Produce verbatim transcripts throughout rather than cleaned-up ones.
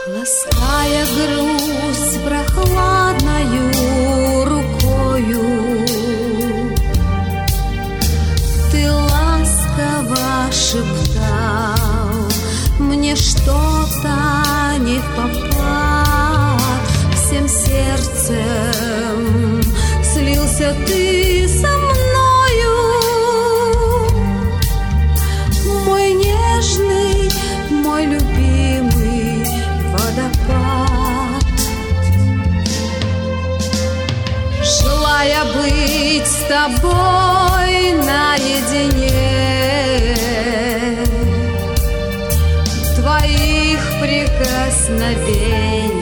Лаская грусть прохладною рукою, ты ласково шептал мне что-то не в попад. Всем сердцем слился ты со мною, мой нежный, мой любимый водопад. Желая быть с тобой наедине, твоих прикосновений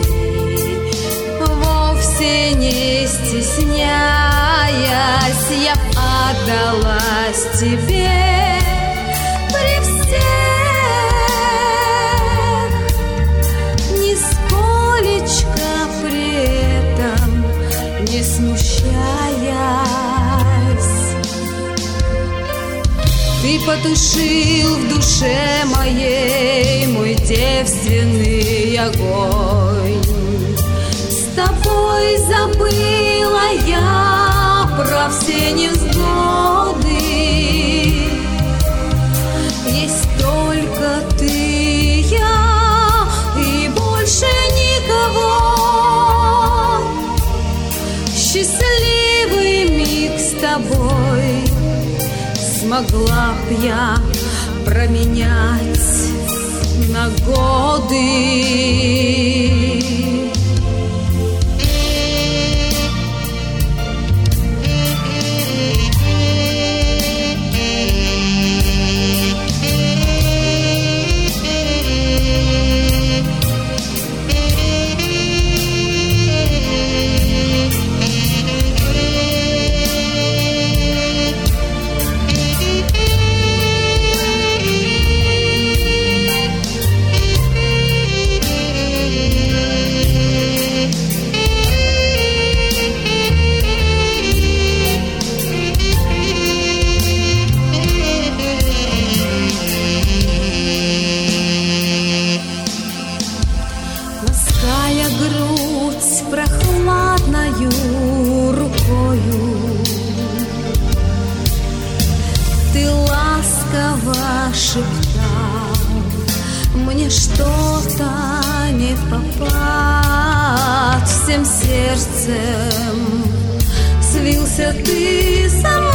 вовсе не стесняясь, я отдалась тебе при всех, нисколечко при этом не смущаясь. Ты потушил в душе моей мой девственный огонь. С тобой забыла я про все невзгоды. Есть только ты, я и больше никого. Счастливый миг с тобой смогла б я променять на годы. Лаская грудь прохладною рукою, ты ласково шептал мне что-то не в попад. Всем сердцем слился ты со мной,